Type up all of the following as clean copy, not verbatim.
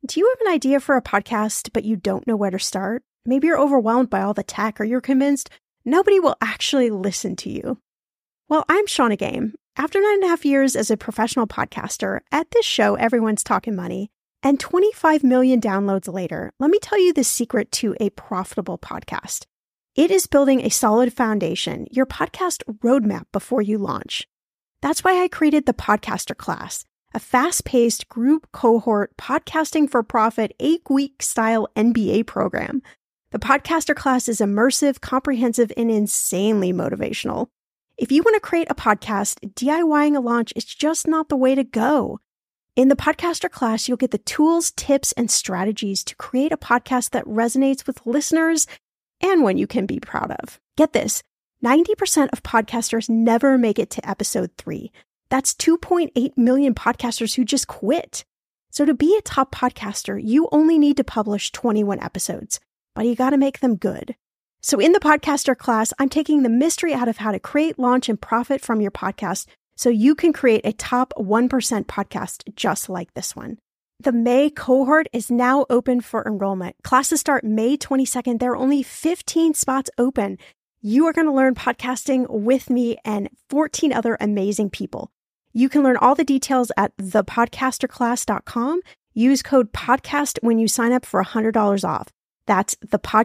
Do you have an idea for a podcast, but you don't know where to start? Maybe you're overwhelmed by all the tech, or you're convinced nobody will actually listen to you. Well, I'm Shannah Game. After 9.5 years as a professional podcaster, at this show, everyone's talking money, and 25 million downloads later, let me tell you the secret to a profitable podcast. It is building a solid foundation, your podcast roadmap before you launch. That's why I created the Podcaster Class, a fast-paced group cohort podcasting for profit 8-week style MBA program. The Podcaster Class is immersive, comprehensive, and insanely motivational. If you want to create a podcast, DIYing a launch is just not the way to go. In the Podcaster Class, you'll get the tools, tips, and strategies to create a podcast that resonates with listeners and one you can be proud of. Get this, 90% of podcasters never make it to episode 3. That's 2.8 million podcasters who just quit. So to be a top podcaster, you only need to publish 21 episodes, but you got to make them good. So in the Podcaster Class, I'm taking the mystery out of how to create, launch, and profit from your podcast so you can create a top 1% podcast just like this one. The May cohort is now open for enrollment. Classes start May 22nd. There are only 15 spots open. You are going to learn podcasting with me and 14 other amazing people. You can learn all the details at thepodcasterclass.com. Use code PODCAST when you sign up for $100 off. That's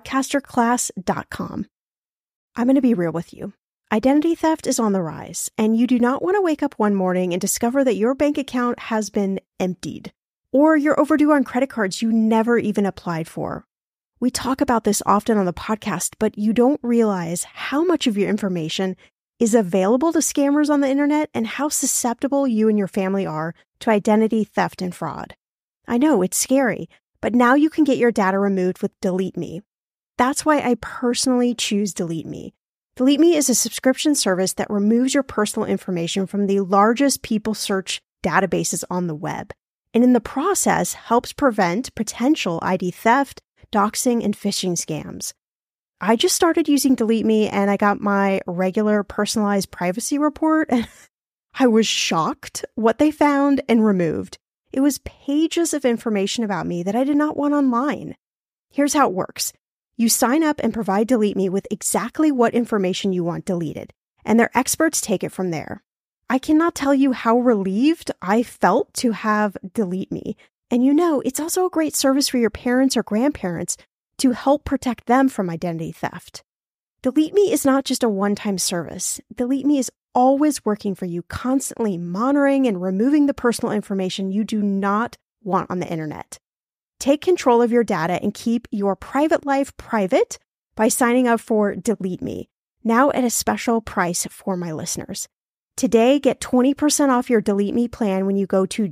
thepodcasterclass.com. I'm going to be real with you. Identity theft is on the rise, and you do not want to wake up one morning and discover that your bank account has been emptied, or you're overdue on credit cards you never even applied for. We talk about this often on the podcast, but you don't realize how much of your information is available to scammers on the internet and how susceptible you and your family are to identity theft and fraud. I know it's scary, but now you can get your data removed with Delete Me. That's why I personally choose Delete Me. Delete Me is a subscription service that removes your personal information from the largest people search databases on the web, and in the process helps prevent potential ID theft, doxing, and phishing scams. I just started using Delete Me and I got my regular personalized privacy report and I was shocked what they found and removed. It was pages of information about me that I did not want online. Here's how it works. You sign up and provide Delete Me with exactly what information you want deleted, and their experts take it from there. I cannot tell you how relieved I felt to have Delete Me. And it's also a great service for your parents or grandparents to help protect them from identity theft. Delete Me is not just a one-time service. Delete Me is always working for you, constantly monitoring and removing the personal information you do not want on the internet. Take control of your data and keep your private life private by signing up for Delete Me, now at a special price for my listeners. Today, get 20% off your Delete Me plan when you go to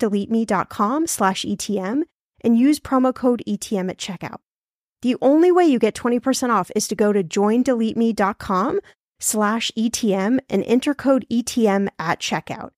joindeleteme.com/ETM and use promo code ETM at checkout. The only way you get 20% off is to go to joindeleteme.com/ETM and enter code ETM at checkout.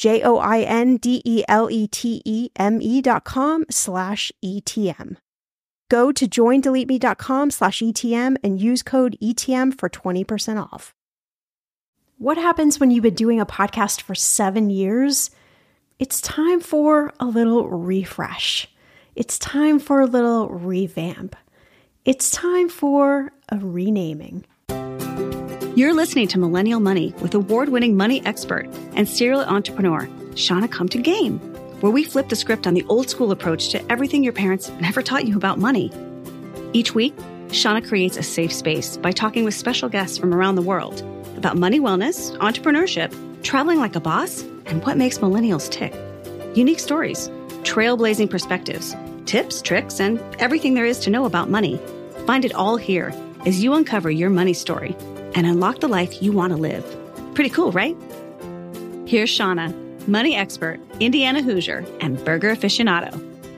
joindeleteme.com/ETM. Go to joindeleteme.com/ETM and use code ETM for 20% off. What happens when you've been doing a podcast for 7 years? It's time for a little refresh. It's time for a little revamp. It's time for a renaming. You're listening to Millennial Money with award-winning money expert and serial entrepreneur, Shannah Come to Game, where we flip the script on the old school approach to everything your parents never taught you about money. Each week, Shannah creates a safe space by talking with special guests from around the world about money wellness, entrepreneurship, traveling like a boss, and what makes millennials tick. Unique stories, trailblazing perspectives, tips, tricks, and everything there is to know about money. Find it all here as you uncover your money story and unlock the life you want to live. Pretty cool, right? Here's Shannah, money expert, Indiana Hoosier, and burger aficionado.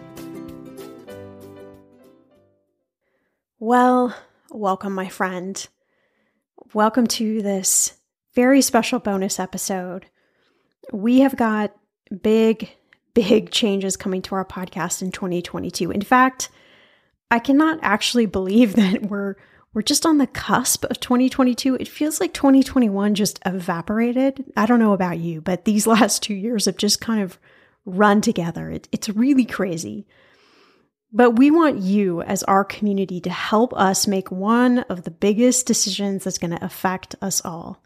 Well, welcome, my friend. Welcome to this very special bonus episode. We have got big changes coming to our podcast in 2022. In fact, I cannot actually believe that we're just on the cusp of 2022. It feels like 2021 just evaporated. I don't know about you, but these last 2 years have just kind of run together. It's really crazy. But we want you as our community to help us make one of the biggest decisions that's going to affect us all.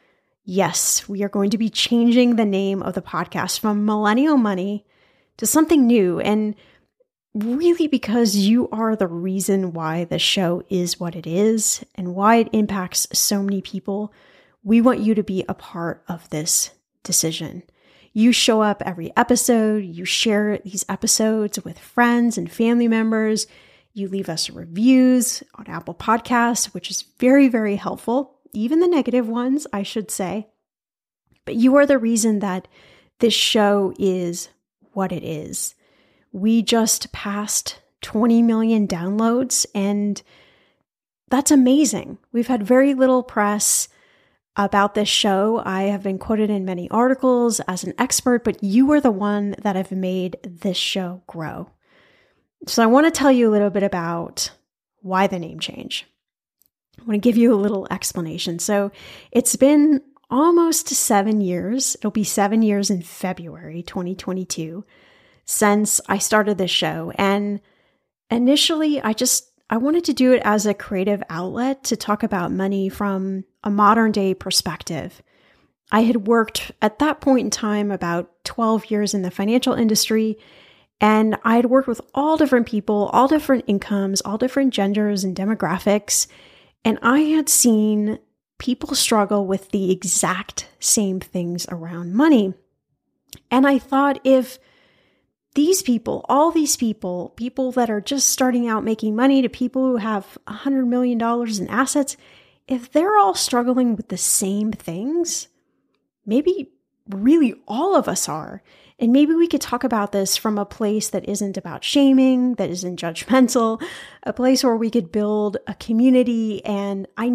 Yes, we are going to be changing the name of the podcast from Millennial Money to something new, and really because you are the reason why the show is what it is and why it impacts so many people. We want you to be a part of this decision. You show up every episode, you share these episodes with friends and family members, you leave us reviews on Apple Podcasts, which is very, very helpful. Even the negative ones, I should say. But you are the reason that this show is what it is. We just passed 20 million downloads, and that's amazing. We've had very little press about this show. I have been quoted in many articles as an expert, but you are the one that have made this show grow. So I want to tell you a little bit about why the name change. I want to give you a little explanation. So it's been almost 7 years. It'll be 7 years in February 2022 since I started this show. And initially, I wanted to do it as a creative outlet to talk about money from a modern day perspective. I had worked at that point in time about 12 years in the financial industry, and I had worked with all different people, all different incomes, all different genders and demographics. And I had seen people struggle with the exact same things around money. And I thought, if these people, all these people that are just starting out making money to people who have $100 million in assets, if they're all struggling with the same things, maybe really all of us are. And maybe we could talk about this from a place that isn't about shaming, that isn't judgmental, a place where we could build a community. And I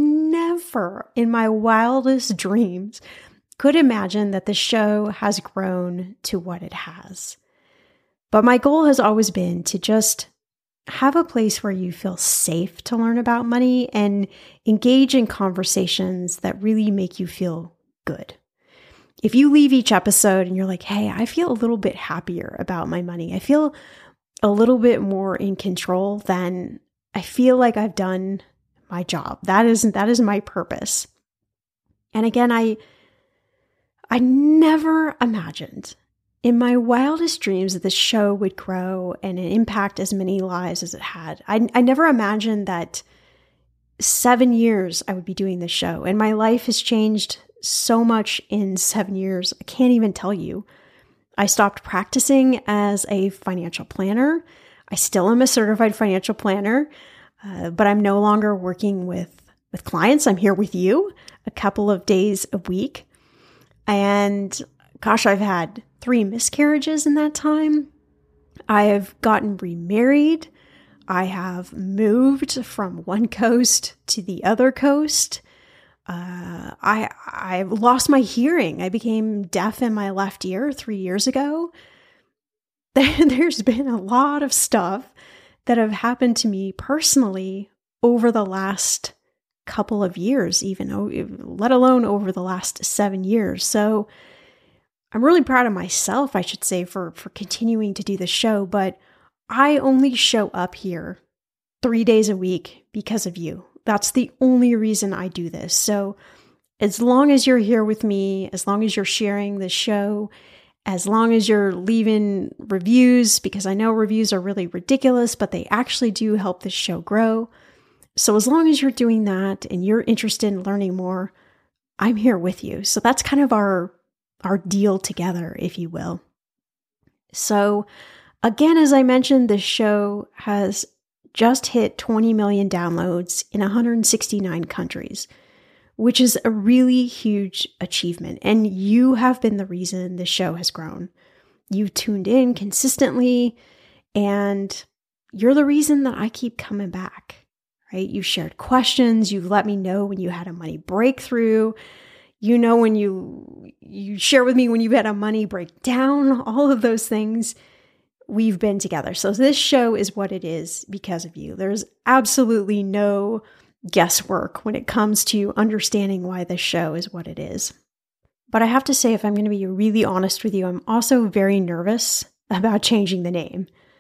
never, in my wildest dreams, could imagine that the show has grown to what it has. But my goal has always been to just have a place where you feel safe to learn about money and engage in conversations that really make you feel good. If you leave each episode and you're like, hey, I feel a little bit happier about my money, I feel a little bit more in control, then I feel like I've done my job. That is my purpose. And again, I never imagined in my wildest dreams that this show would grow and impact as many lives as it had. I never imagined that 7 years I would be doing this show, and my life has changed so much in 7 years. I can't even tell you. I stopped practicing as a financial planner. I still am a certified financial planner, but I'm no longer working with clients. I'm here with you a couple of days a week. And gosh, I've had 3 miscarriages in that time. I have gotten remarried. I have moved from one coast to the other coast. I lost my hearing. I became deaf in my left ear 3 years ago. There's been a lot of stuff that have happened to me personally over the last couple of years, even, let alone over the last 7 years. So I'm really proud of myself, I should say, for continuing to do the show, but I only show up here 3 days a week because of you. That's the only reason I do this. So as long as you're here with me, as long as you're sharing the show, as long as you're leaving reviews, because I know reviews are really ridiculous, but they actually do help this show grow. So as long as you're doing that and you're interested in learning more, I'm here with you. So that's kind of our deal together, if you will. So again, as I mentioned, this show has just hit 20 million downloads in 169 countries, which is a really huge achievement. And you have been the reason the show has grown. You've tuned in consistently, and you're the reason that I keep coming back, right? You shared questions. You've let me know when you had a money breakthrough. You know, when you share with me when you've had a money breakdown, all of those things. We've been together. So this show is what it is because of you. There's absolutely no guesswork when it comes to understanding why this show is what it is. But I have to say, if I'm going to be really honest with you, I'm also very nervous about changing the name.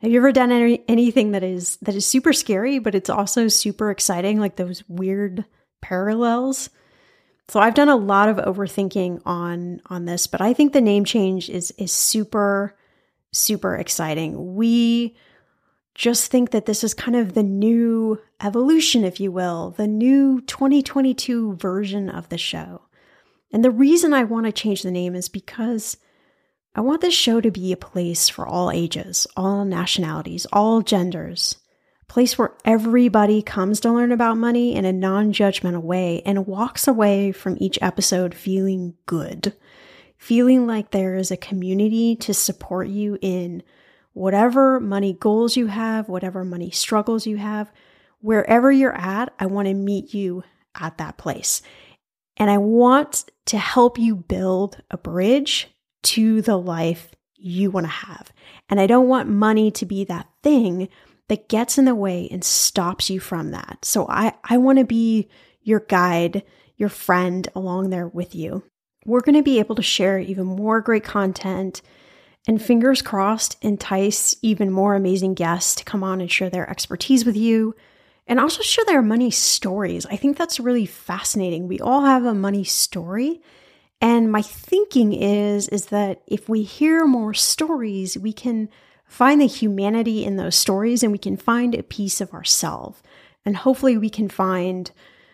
Have you ever done anything that is super scary, but it's also super exciting, like those weird parallels? So I've done a lot of overthinking on this, but I think the name change is super, super exciting. We just think that this is kind of the new evolution, if you will, the new 2022 version of the show. And the reason I want to change the name is because I want this show to be a place for all ages, all nationalities, all genders, a place where everybody comes to learn about money in a non-judgmental way and walks away from each episode feeling good, feeling like there is a community to support you in whatever money goals you have, whatever money struggles you have, wherever you're at. I want to meet you at that place. And I want to help you build a bridge to the life you want to have. And I don't want money to be that thing that gets in the way and stops you from that. So I want to be your guide, your friend along there with you. We're going to be able to share even more great content and, fingers crossed, entice even more amazing guests to come on and share their expertise with you and also share their money stories. I think that's really fascinating. We all have a money story. And my thinking is that if we hear more stories, we can find the humanity in those stories and we can find a piece of ourselves. And hopefully we can find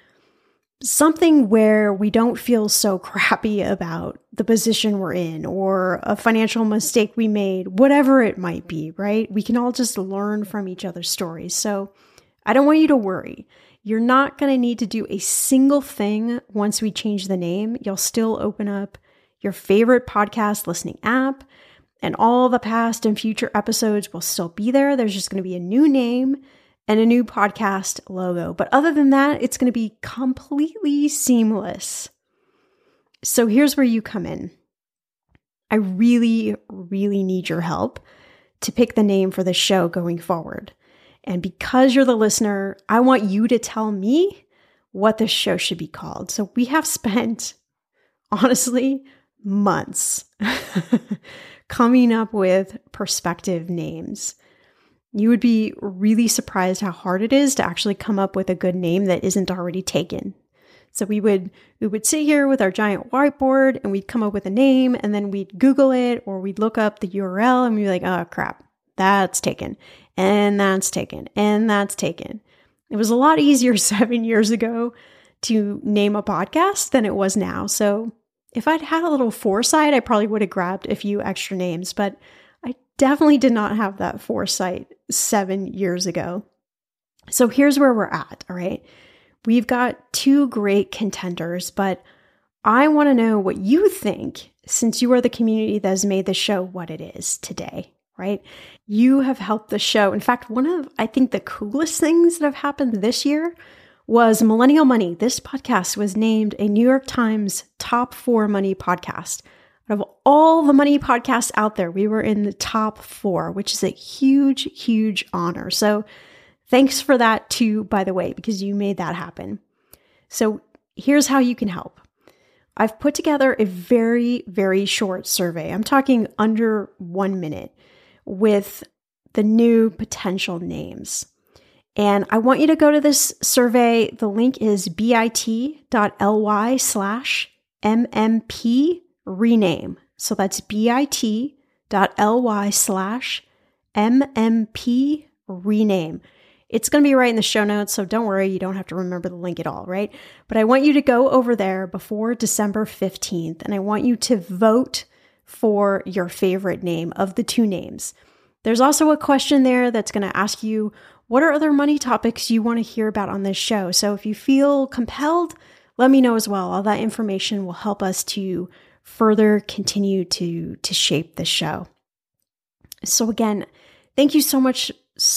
something where we don't feel so crappy about the position we're in or a financial mistake we made, whatever it might be, right? We can all just learn from each other's stories. So I don't want you to worry. You're not going to need to do a single thing once we change the name. You'll still open up your favorite podcast listening app, and all the past and future episodes will still be there. There's just going to be a new name and a new podcast logo. But other than that, it's going to be completely seamless. So here's where you come in. I really, really need your help to pick the name for the show going forward. And because you're the listener, I want you to tell me what this show should be called. So we have spent, honestly, months coming up with perspective names. You would be really surprised how hard it is to actually come up with a good name that isn't already taken. So we would sit here with our giant whiteboard and we'd come up with a name and then we'd Google it or we'd look up the URL and we'd be like, oh crap, that's taken. And that's taken. And that's taken. It was a lot easier 7 years ago to name a podcast than it was now. So if I'd had a little foresight, I probably would have grabbed a few extra names, but I definitely did not have that foresight 7 years ago. So here's where we're at, all right? We've got two great contenders, but I want to know what you think since you are the community that has made the show what it is today. Right? You have helped the show. In fact, one of, I think, the coolest things that have happened this year was Millennial Money. This podcast was named a New York Times top 4 money podcast. Out of all the money podcasts out there, we were in the top 4, which is a huge, huge honor. So thanks for that too, by the way, because you made that happen. So here's how you can help. I've put together a very, very short survey. I'm talking under 1 minute. With the new potential names. And I want you to go to this survey. The link is bit.ly/MMP rename. So that's bit.ly/MMP rename. It's going to be right in the show notes, so don't worry, you don't have to remember the link at all, right? But I want you to go over there before December 15th, and I want you to vote for your favorite name of the two names. There's also a question there that's going to ask you, what are other money topics you want to hear about on this show? So if you feel compelled, let me know as well. All that information will help us to further continue to shape the show. So again, thank you so much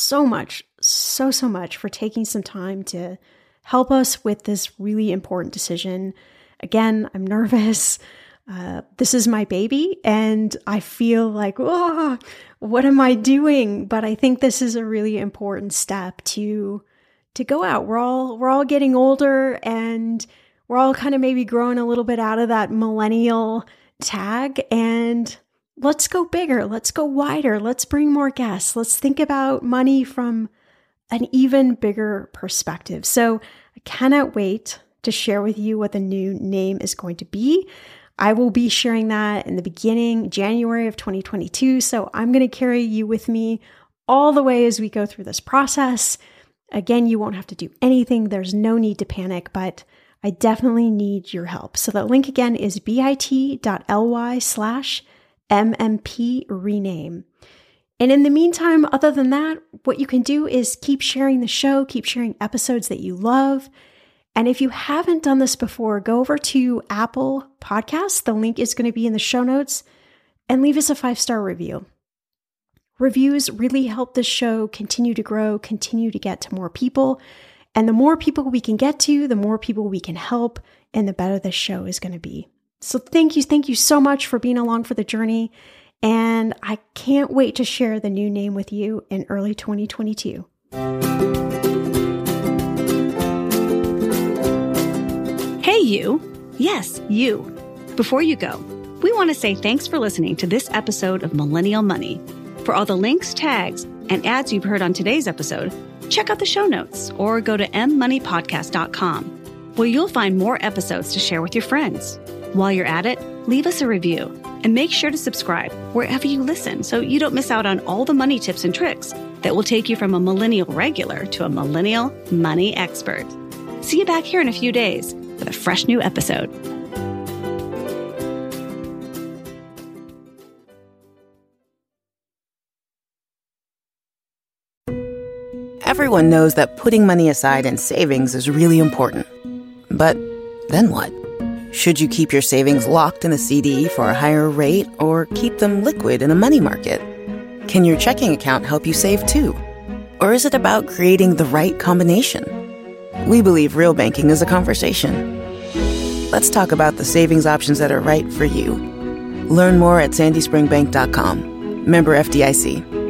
for taking some time to help us with this really important decision. Again, I'm nervous. This is my baby and I feel like, oh, what am I doing? But I think this is a really important step to go out. We're all getting older and we're all kind of maybe growing a little bit out of that millennial tag. And let's go bigger. Let's go wider. Let's bring more guests. Let's think about money from an even bigger perspective. So I cannot wait to share with you what the new name is going to be. I will be sharing that in the beginning, January of 2022. So I'm going to carry you with me all the way as we go through this process. Again, you won't have to do anything. There's no need to panic, but I definitely need your help. So the link again is bit.ly/MMP rename. And in the meantime, other than that, what you can do is keep sharing the show, keep sharing episodes that you love. And if you haven't done this before, go over to Apple Podcasts. The link is going to be in the show notes, and leave us a 5-star review. Reviews really help this show continue to grow, continue to get to more people. And the more people we can get to, the more people we can help, and the better this show is going to be. So thank you so much for being along for the journey. And I can't wait to share the new name with you in early 2022. Hey, you. Yes, you. Before you go, we want to say thanks for listening to this episode of Millennial Money. For all the links, tags, and ads you've heard on today's episode, check out the show notes or go to mmoneypodcast.com, where you'll find more episodes to share with your friends. While you're at it, leave us a review and make sure to subscribe wherever you listen so you don't miss out on all the money tips and tricks that will take you from a millennial regular to a millennial money expert. See you back here in a few days with a fresh new episode. Everyone knows that putting money aside in savings is really important. But then what? Should you keep your savings locked in a CD for a higher rate or keep them liquid in a money market? Can your checking account help you save too? Or is it about creating the right combination? We believe real banking is a conversation. Let's talk about the savings options that are right for you. Learn more at sandyspringbank.com. Member FDIC.